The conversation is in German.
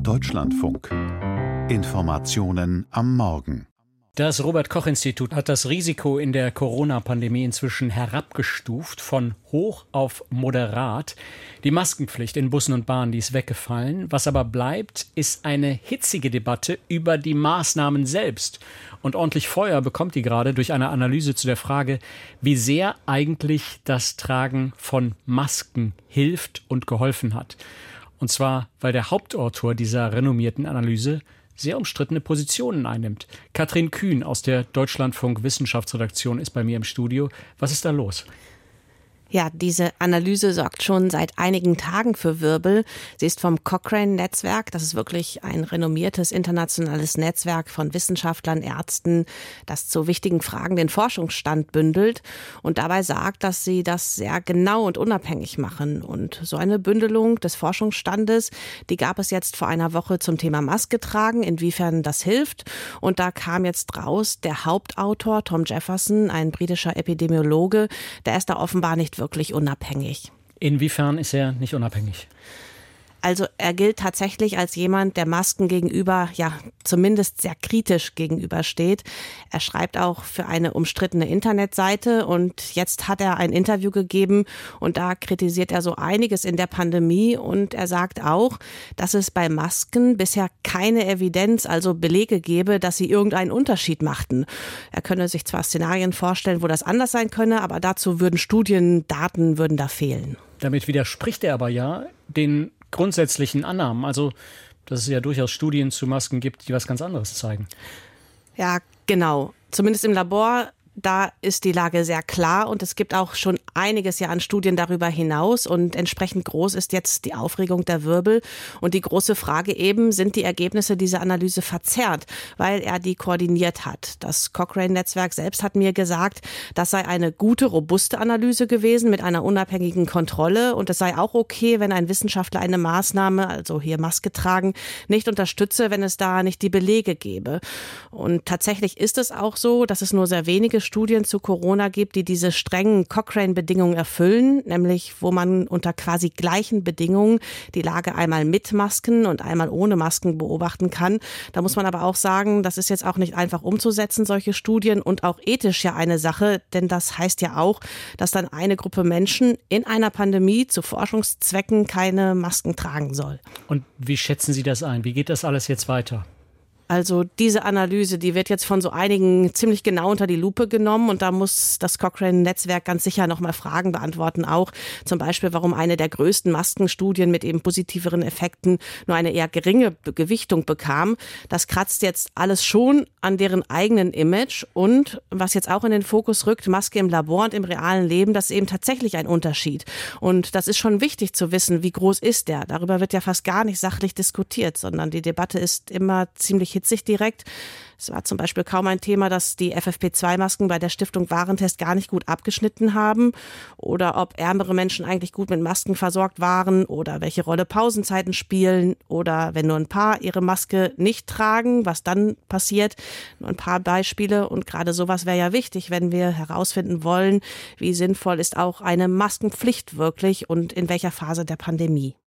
Deutschlandfunk. Informationen am Morgen. Das Robert-Koch-Institut hat das Risiko in der Corona-Pandemie inzwischen herabgestuft von hoch auf moderat. Die Maskenpflicht in Bussen und Bahnen, die ist weggefallen. Was aber bleibt, ist eine hitzige Debatte über die Maßnahmen selbst. Und ordentlich Feuer bekommt die gerade durch eine Analyse zu der Frage, wie sehr eigentlich das Tragen von Masken hilft und geholfen hat. Und zwar, weil der Hauptautor dieser renommierten Analyse sehr umstrittene Positionen einnimmt. Katrin Kühn aus der Deutschlandfunk Wissenschaftsredaktion ist bei mir im Studio. Was ist da los? Ja, diese Analyse sorgt schon seit einigen Tagen für Wirbel. Sie ist vom Cochrane-Netzwerk. Das ist wirklich ein renommiertes internationales Netzwerk von Wissenschaftlern, Ärzten, das zu wichtigen Fragen den Forschungsstand bündelt und dabei sagt, dass sie das sehr genau und unabhängig machen. Und so eine Bündelung des Forschungsstandes, die gab es jetzt vor einer Woche zum Thema Maske tragen, inwiefern das hilft. Und da kam jetzt raus, der Hauptautor Tom Jefferson, ein britischer Epidemiologe, der ist da offenbar nicht wirklich unabhängig. Inwiefern ist er nicht unabhängig? Also er gilt tatsächlich als jemand, der Masken gegenüber, ja, zumindest sehr kritisch gegenübersteht. Er schreibt auch für eine umstrittene Internetseite und jetzt hat er ein Interview gegeben und da kritisiert er so einiges in der Pandemie und er sagt auch, dass es bei Masken bisher keine Evidenz, also Belege gebe, dass sie irgendeinen Unterschied machten. Er könne sich zwar Szenarien vorstellen, wo das anders sein könne, aber dazu würden Studien, Daten würden da fehlen. Damit widerspricht er aber ja den grundsätzlichen Annahmen, also dass es ja durchaus Studien zu Masken gibt, die was ganz anderes zeigen. Ja, genau. Zumindest im Labor, da ist die Lage sehr klar und es gibt auch schon einiges ja an Studien darüber hinaus und entsprechend groß ist jetzt die Aufregung der Wirbel und die große Frage eben, sind die Ergebnisse dieser Analyse verzerrt, weil er die koordiniert hat. Das Cochrane-Netzwerk selbst hat mir gesagt, das sei eine gute, robuste Analyse gewesen mit einer unabhängigen Kontrolle und es sei auch okay, wenn ein Wissenschaftler eine Maßnahme, also hier Maske tragen, nicht unterstütze, wenn es da nicht die Belege gäbe. Und tatsächlich ist es auch so, dass es nur sehr wenige Studien zu Corona gibt, die diese strengen Cochrane-Bedingungen erfüllen, nämlich wo man unter quasi gleichen Bedingungen die Lage einmal mit Masken und einmal ohne Masken beobachten kann. Da muss man aber auch sagen, das ist jetzt auch nicht einfach umzusetzen, solche Studien und auch ethisch ja eine Sache, denn das heißt ja auch, dass dann eine Gruppe Menschen in einer Pandemie zu Forschungszwecken keine Masken tragen soll. Und wie schätzen Sie das ein? Wie geht das alles jetzt weiter? Also diese Analyse, die wird jetzt von so einigen ziemlich genau unter die Lupe genommen und da muss das Cochrane-Netzwerk ganz sicher nochmal Fragen beantworten, auch zum Beispiel, warum eine der größten Maskenstudien mit eben positiveren Effekten nur eine eher geringe Gewichtung bekam. Das kratzt jetzt alles schon an deren eigenen Image und was jetzt auch in den Fokus rückt, Maske im Labor und im realen Leben, das ist eben tatsächlich ein Unterschied. Und das ist schon wichtig zu wissen, wie groß ist der? Darüber wird ja fast gar nicht sachlich diskutiert, sondern die Debatte ist immer ziemlich hitzig direkt. Es war zum Beispiel kaum ein Thema, dass die FFP2-Masken bei der Stiftung Warentest gar nicht gut abgeschnitten haben oder ob ärmere Menschen eigentlich gut mit Masken versorgt waren oder welche Rolle Pausenzeiten spielen oder wenn nur ein paar ihre Maske nicht tragen, was dann passiert. Nur ein paar Beispiele und gerade sowas wäre ja wichtig, wenn wir herausfinden wollen, wie sinnvoll ist auch eine Maskenpflicht wirklich und in welcher Phase der Pandemie.